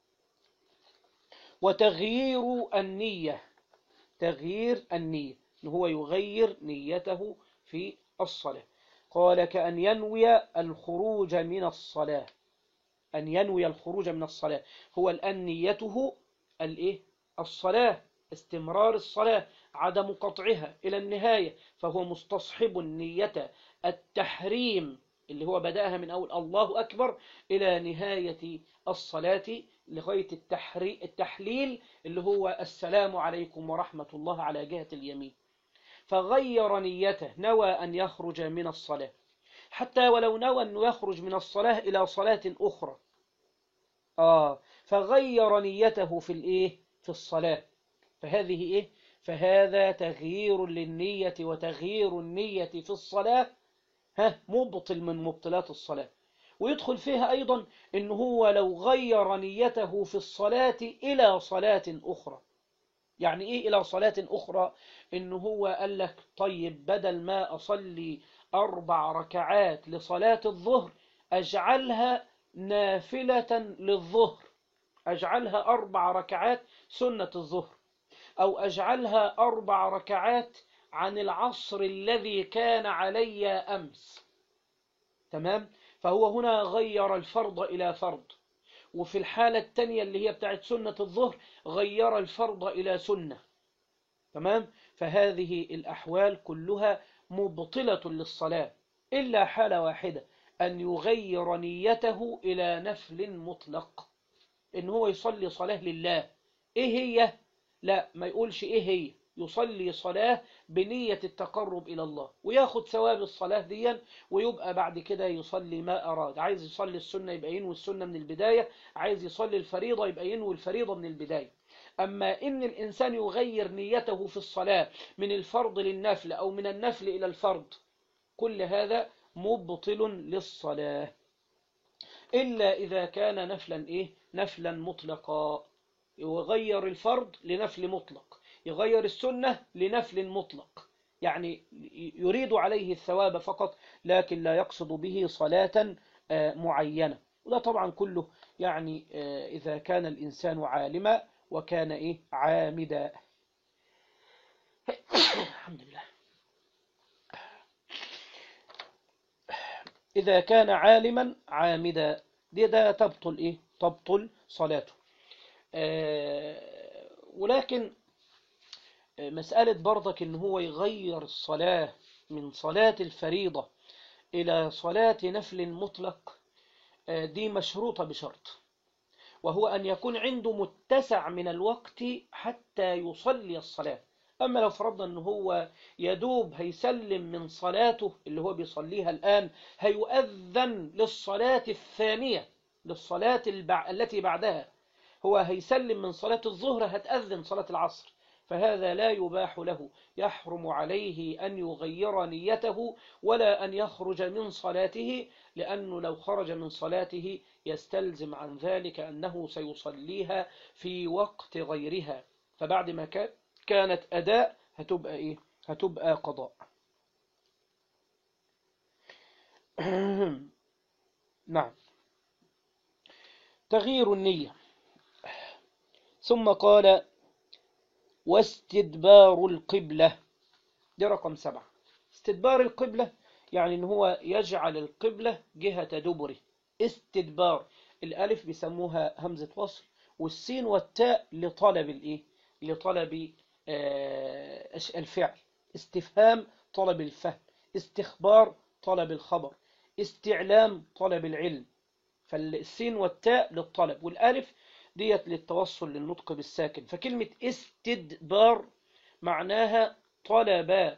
وتغيير النية، تغيير النية إن هو يغير نيته في الصلاة. قال كأن ينوي الخروج من الصلاة، أن ينوي الخروج من الصلاة، هو الآن نيته الصلاة، استمرار الصلاة، عدم قطعها إلى النهاية، فهو مستصحب النية التحريم اللي هو بدأها من أول الله أكبر إلى نهاية الصلاة لغاية التحليل اللي هو السلام عليكم ورحمة الله على جهة اليمين. فغير نيته، نوى أن يخرج من الصلاة، حتى ولو نوى أن يخرج من الصلاة إلى صلاة أخرى، فغير نيته في الصلاة، فهذا تغيير للنية، وتغيير النية في الصلاة مبطل من مبطلات الصلاة. ويدخل فيها أيضا إن هو لو غير نيته في الصلاة إلى صلاة أخرى. يعني إيه إلى صلاة أخرى؟ إن هو قال لك طيب بدل ما أصلي 4 ركعات لصلاة الظهر أجعلها نافلة للظهر، أجعلها 4 ركعات سنة الظهر، أو أجعلها 4 ركعات عن العصر الذي كان علي أمس. تمام؟ فهو هنا غير الفرض إلى فرض، وفي الحالة الثانية اللي هي بتاعت سنة الظهر غير الفرض إلى سنة. تمام؟ فهذه الأحوال كلها مبطلة للصلاة، إلا حالة واحدة، أن يغير نيته إلى نفل مطلق، إن هو يصلي صلاة لله. إيه هي؟ لا، ما يقولش إيه هي، يصلي صلاة بنية التقرب إلى الله، وياخد ثواب الصلاة دي، ويبقى بعد كده يصلي ما أراد. عايز يصلي السنة يبقى ينوي السنة من البداية، عايز يصلي الفريضة يبقى ينوي الفريضة من البداية. أما إن الإنسان يغير نيته في الصلاة من الفرض للنفل أو من النفل إلى الفرض، كل هذا مبطل للصلاة، إلا إذا كان نفلا إيه؟ نفلا مطلقا، يغير الفرض لنفل مطلق، يغير السنة لنفل مطلق، يعني يريد عليه الثواب فقط، لكن لا يقصد به صلاة معينة. وده طبعا كله يعني إذا كان الإنسان عالما وكان إيه؟ عامدا. الحمد لله. إذا كان عالما عامدا، ده تبطل إيه؟ تبطل صلاته. ولكن مسألة برضك إن هو يغير الصلاة من صلاة الفريضة إلى صلاة نفل مطلق، دي مشروطة بشرط، وهو أن يكون عنده متسع من الوقت حتى يصلي الصلاة. أما لو فرضنا أنه هو يدوب هيسلم من صلاته اللي هو بيصليها الآن، هيؤذن للصلاة الثانية، للصلاة التي بعدها، هو هيسلم من صلاة الظهر هتأذن صلاة العصر، فهذا لا يباح له، يحرم عليه أن يغير نيته ولا أن يخرج من صلاته، لأنه لو خرج من صلاته يستلزم عن ذلك أنه سيصليها في وقت غيرها، فبعد ما كانت أداء هتبقى إيه؟ هتبقى قضاء. نعم. تغيير النية. ثم قال واستدبار القبلة، دي رقم 7. استدبار القبلة يعني ان هو يجعل القبلة جهة دبره. استدبار، الالف بيسموها همزة وصل، والسين والتاء لطلب الايه؟ لطلب الفعل. استفهام طلب الفهم، استخبار طلب الخبر، استعلام طلب العلم. فالسين والتاء للطلب، والالف ديت للتوصل للنطق بالساكن. فكلمة استدبار معناها طلب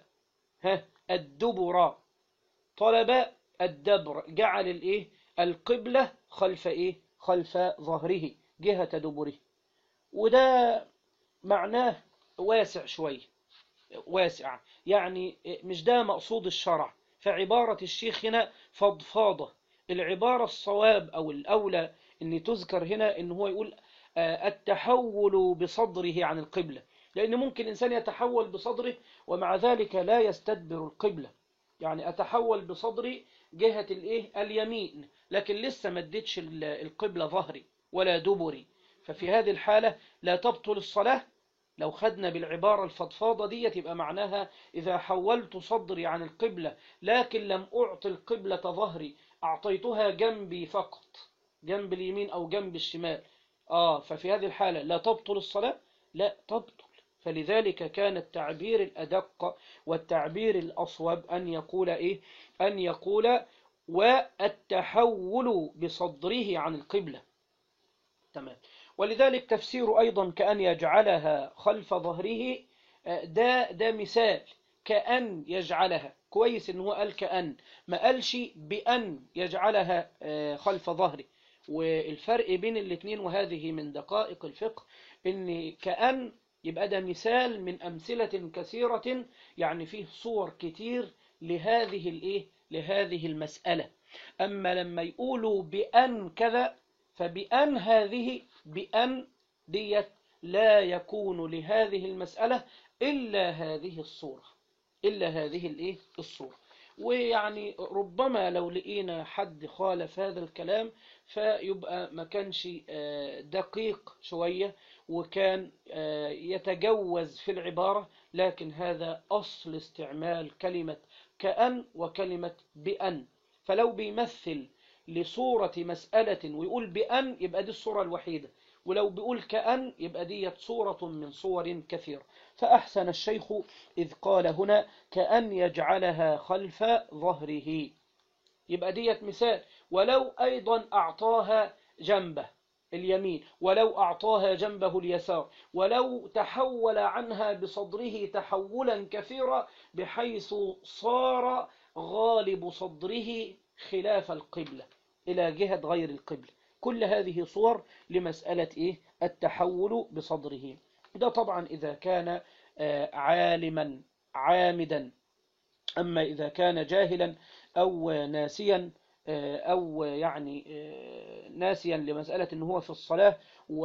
الدبر، طلب الدبر، جعل الايه؟ القبلة خلف ايه؟ خلف ظهره، جهة دبره. وده معناه واسع شوي، واسع، يعني مش ده مقصود الشرع. فعبارة الشيخ هنا فضفاضة. العبارة الصواب أو الأولى أن تذكر هنا أنه هو يقول التحول بصدره عن القبلة، لأن ممكن إنسان يتحول بصدره ومع ذلك لا يستدبر القبلة. يعني أتحول بصدري جهة الإيه؟ اليمين، لكن لسه ما اديتش القبلة ظهري ولا دبري، ففي هذه الحالة لا تبطل الصلاة. لو خدنا بالعبارة الفضفاضة دي يبقى معناها إذا حولت صدري عن القبلة لكن لم أعطي القبلة ظهري، أعطيتها جنبي فقط، جنب اليمين أو جنب الشمال، ففي هذه الحالة لا تبطل الصلاة؟ لا تبطل. فلذلك كان التعبير الأدق والتعبير الأصوب أن يقول إيه؟ أن يقول والتحول بصدره عن القبلة. تمام. ولذلك تفسير أيضا كأن يجعلها خلف ظهره، ده مثال، كأن يجعلها. كويس إن هو قال كأن، ما قالش بأن يجعلها خلف ظهره. والفرق بين الاثنين، وهذه من دقائق الفقه، إن كأن يبقى ده مثال من أمثلة كثيرة، يعني فيه صور كتير لهذه الإيه؟ لهذه المسألة. أما لما يقولوا بأن كذا، فبأن هذه، بأن ديت لا يكون لهذه المسألة إلا هذه الصورة، إلا هذه الإيه؟ الصورة. ويعني ربما لو لقينا حد خالف هذا الكلام فيبقى ما كانش دقيق شوية، وكان يتجوز في العبارة، لكن هذا أصل استعمال كلمة كأن وكلمة بأن. فلو بيمثل لصورة مسألة ويقول بأن يبقى دي الصورة الوحيدة، ولو بيقول كأن يبقى دي صورة من صور كثيرة. فأحسن الشيخ إذ قال هنا كأن يجعلها خلف ظهره، يبقى ديت مثال. ولو أيضا أعطاها جنبه اليمين، ولو أعطاها جنبه اليسار، ولو تحول عنها بصدره تحولا كثيرا بحيث صار غالب صدره خلاف القبلة إلى جهة غير القبلة، كل هذه صور لمسألة التحول بصدره. ده طبعا إذا كان عالما عامدا. أما إذا كان جاهلا أو ناسيا، أو يعني ناسيا لمسألة أنه هو في الصلاة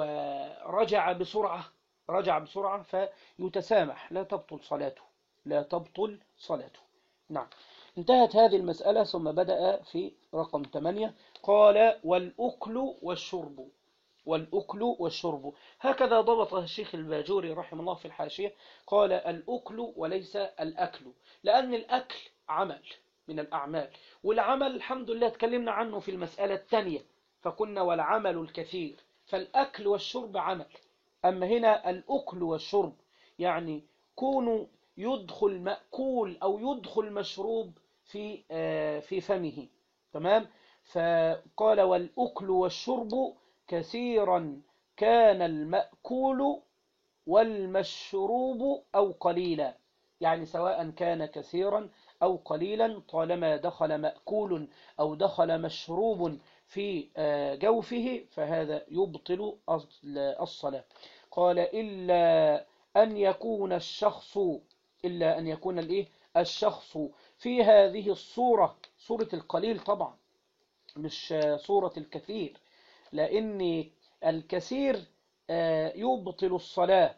رجع بسرعة فيتسامح، لا تبطل صلاته، لا تبطل صلاته. نعم. انتهت هذه المسألة. ثم بدأ في رقم 8 قال والأكل والشرب. والأكل والشرب هكذا ضبطه الشيخ الباجوري رحمه الله في الحاشية، قال الأكل وليس الأكل، لأن الأكل عمل من الأعمال، والعمل الحمد لله تكلمنا عنه في المسألة الثانية فكنا والعمل الكثير، فالأكل والشرب عمل. أما هنا الأكل والشرب يعني كون يدخل مأكول أو يدخل مشروب في فمه. تمام. فقال والأكل والشرب كثيرا كان المأكول والمشروب أو قليلا، يعني سواء كان كثيرا أو قليلا طالما دخل مأكول أو دخل مشروب في جوفه فهذا يبطل الصلاة. قال إلا أن يكون الشخص في هذه الصورة، صورة القليل طبعا مش صورة الكثير، لأن الكثير يبطل الصلاة،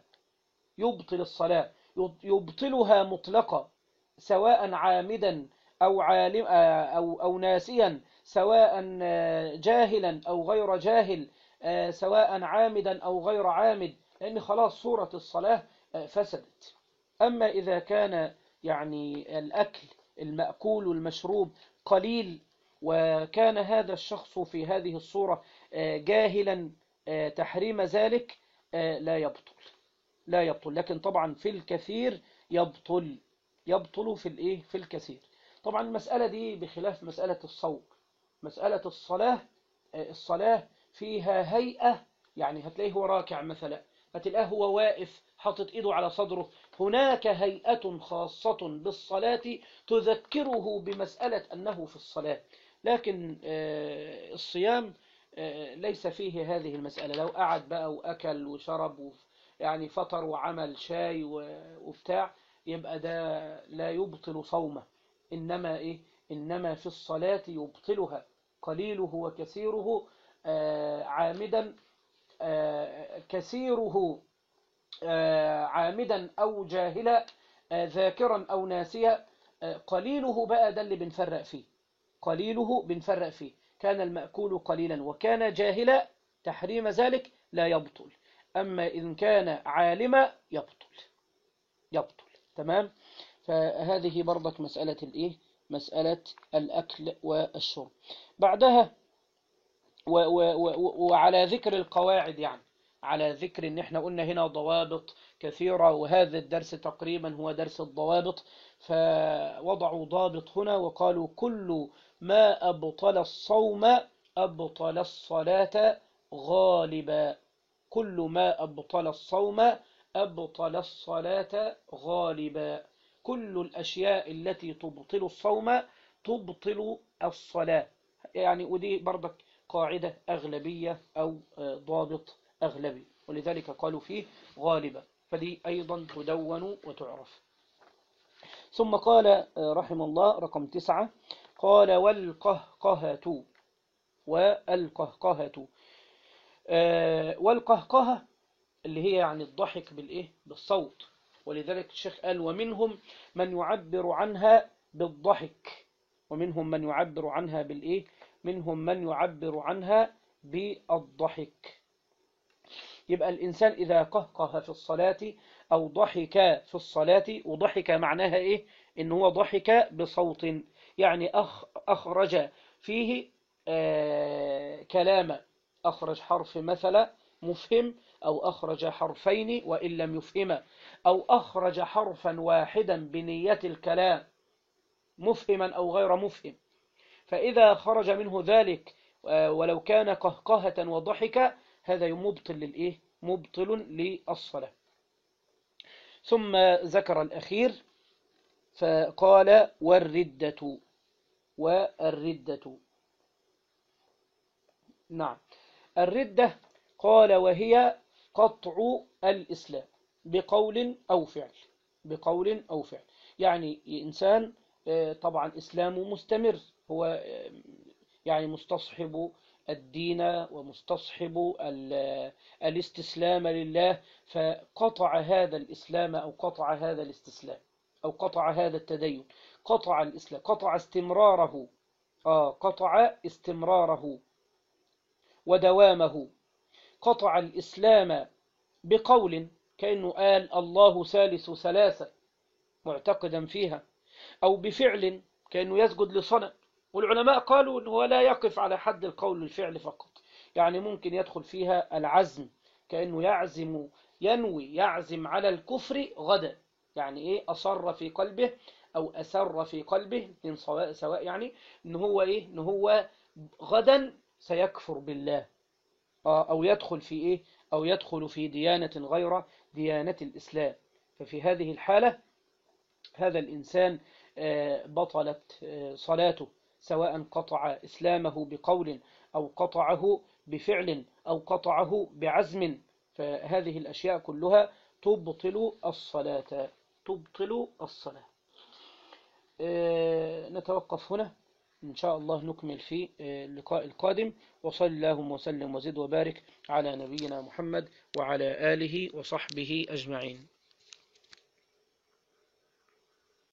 يبطلها مطلقة، سواء عامدا أو عالم أو ناسيا، سواء جاهلا أو غير جاهل، سواء عامدا أو غير عامد، لأن خلاص صورة الصلاة فسدت. أما إذا كان يعني الأكل المأكول والمشروب قليل، وكان هذا الشخص في هذه الصورة جاهلا تحريم ذلك، لا يبطل. لكن طبعا في الكثير يبطل في الكثير. طبعا المسألة دي بخلاف مسألة الصوم. مسألة الصلاة فيها هيئة، يعني هتلاقيه هو راكع مثلا، هتلاقيه هو واقف حاطط ايده على صدره، هناك هيئة خاصة بالصلاة تذكره بمسألة أنه في الصلاة. لكن الصيام ليس فيه هذه المسألة. لو قعد بقى وأكل وشرب يعني فطر وعمل شاي وبتاع، يبقى ده لا يبطل صومه، إنما في الصلاة يبطلها قليله وكثيره، عامدا كثيره عامدا أو جاهلا، ذاكرا أو ناسيا. قليله بقى ده اللي بنفرق فيه، كان المأكول قليلا وكان جاهلا تحريم ذلك لا يبطل. أما إن كان عالما يبطل. تمام. فهذه برضك مسألة الأكل والشرب. بعدها وعلى ذكر القواعد، يعني على ذكر ان احنا قلنا هنا ضوابط كثيرة، وهذا الدرس تقريبا هو درس الضوابط، فوضعوا ضابط هنا وقالوا كل ما أبطل الصوم أبطل الصلاة غالبا. كل ما أبطل الصوم أبطل الصلاة غالبا. كل الأشياء التي تبطل الصوم تبطل الصلاة. يعني ودي برضك قاعدة أغلبية أو ضابط أغلبي، ولذلك قالوا فيه غالبا، فدي أيضا تدون وتعرف. ثم قال رحمه الله رقم 9 قال والقهقهة اللي هي يعني الضحك بالصوت. ولذلك الشيخ قال ومنهم من يعبر عنها بالضحك، ومنهم من يعبر عنها بالإيه؟ منهم من يعبر عنها بالضحك. يبقى الإنسان إذا قهقه في الصلاة أو ضحك في الصلاة، وضحك معناها إيه؟ إن هو ضحك بصوت، يعني أخرج فيه كلام، أخرج حرف مثلا مفهم، أو أخرج حرفين وإن لم يفهما، أو أخرج حرفا واحدا بنية الكلام مفهما أو غير مفهم. فإذا خرج منه ذلك ولو كان قهقهة وضحك، هذا مبطل للإيه؟ مبطل للصلاة. ثم ذكر الأخير فقال والردة. والردة، نعم، الردة قال وهي قطع الإسلام بقول أو فعل. بقول أو فعل، يعني إنسان طبعا إسلامه مستمر، هو يعني مستصحب الدين ومستصحب الاستسلام لله، فقطع هذا الإسلام أو قطع هذا الاستسلام أو قطع هذا التدين، قطع الإسلام، قطع استمراره، قطع استمراره ودوامه. قطع الإسلام بقول، كأنه قال الله ثالث ثلاثة معتقدا فيها، أو بفعل كأنه يسجد لصنم. والعلماء قالوا أنه لا يقف على حد القول والفعل فقط، يعني ممكن يدخل فيها العزم، كأنه يعزم على الكفر غدا، يعني إيه؟ أصر في قلبه أو أسر في قلبه، من سواء يعني إن هو إيه؟ إن هو غدا سيكفر بالله، أو يدخل في إيه؟ أو يدخل في ديانة غير ديانة الإسلام. ففي هذه الحالة هذا الإنسان بطلت صلاته، سواء قطع إسلامه بقول أو قطعه بفعل أو قطعه بعزم، فهذه الأشياء كلها تبطل الصلاة. تبطل الصلاة. نتوقف هنا، إن شاء الله نكمل في اللقاء القادم. وصلى اللهم وسلم وزد وبارك على نبينا محمد وعلى آله وصحبه أجمعين.